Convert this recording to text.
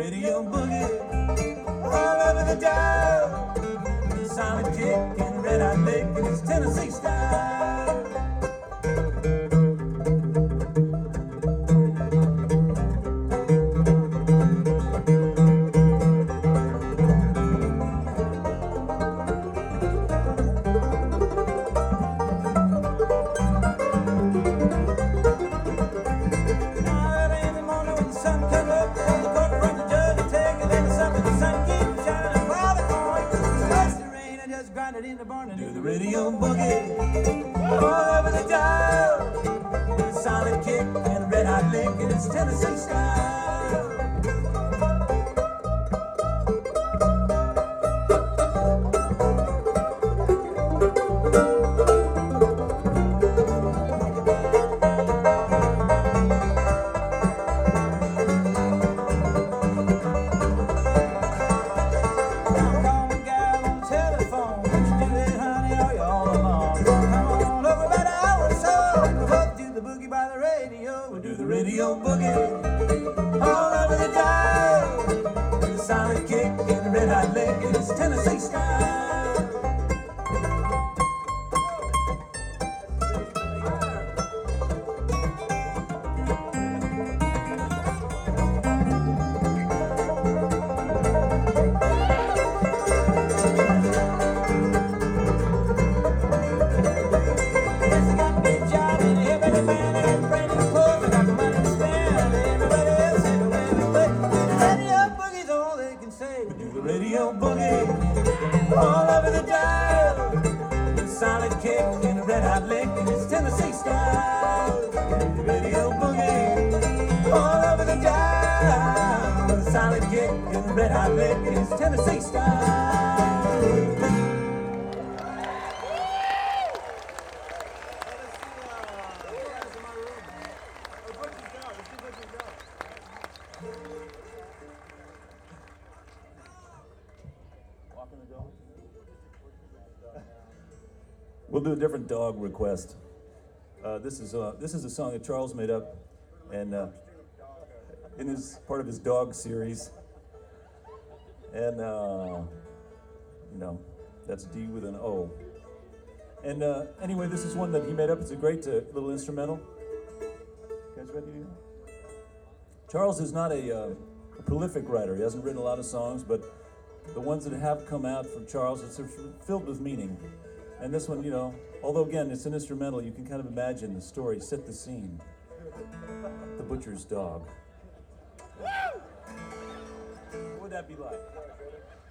radio boogie all over the dial. Solid kick and red hot lick and it's Tennessee style. In the barn and do the radio boogie all over the dial. With a solid kick and a red hot lick and it's Tennessee style. Radio boogie all over the dial. With a solid kick and a red hot lick and it's Tennessee style. Radio boogie all over the dial. With a solid kick and a red hot lick and it's Tennessee style. Radio boogie all over the dial. With a solid kick and a red hot lick and it's Tennessee style. We'll do a different dog request. This is a song that Charles made up, and in his part of his dog series. And you know, that's D with an O. And anyway, this is one that he made up. It's a great little instrumental. You guys ready to do that? Charles is not a prolific writer. He hasn't written a lot of songs, but the ones that have come out from Charles, it's filled with meaning. And this one, you know, although again, it's an instrumental, you can kind of imagine the story, set the scene. The butcher's dog. What would that be like?